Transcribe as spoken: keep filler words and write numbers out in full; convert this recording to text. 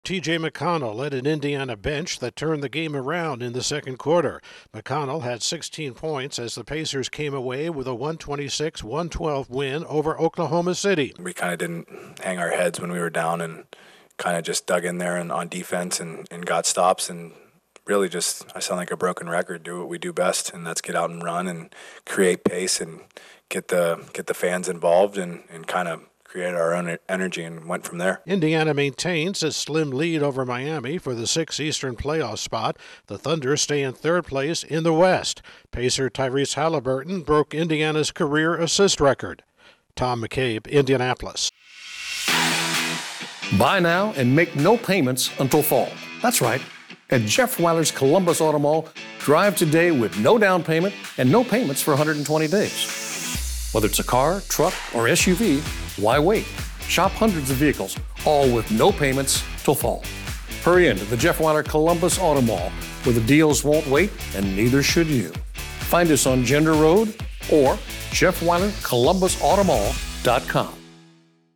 T J McConnell led an Indiana bench that turned the game around in the second quarter. McConnell had sixteen points as the Pacers came away with a one twenty-six one twelve win over Oklahoma City. We kind of didn't hang our heads when we were down and kind of just dug in there and on defense and, and got stops and really just, I sound like a broken record, do what we do best, and that's get out and run and create pace and get the get the fans involved and, and kind of created our own energy and went from there. Indiana maintains a slim lead over Miami for the sixth Eastern playoff spot. The Thunder stay in third place in the West. Pacer Tyrese Halliburton broke Indiana's career assist record. Tom McCabe, Indianapolis. Buy now and make no payments until fall. That's right. At Jeff Weiler's Columbus Auto Mall, drive today with no down payment and no payments for one hundred twenty days. Whether it's a car, truck, or S U V, why wait? Shop hundreds of vehicles, all with no payments till fall. Hurry into the Jeff Weiler Columbus Auto Mall, where the deals won't wait, and neither should you. Find us on Gender Road or Jeff Weiler Columbus Auto Mall dot com.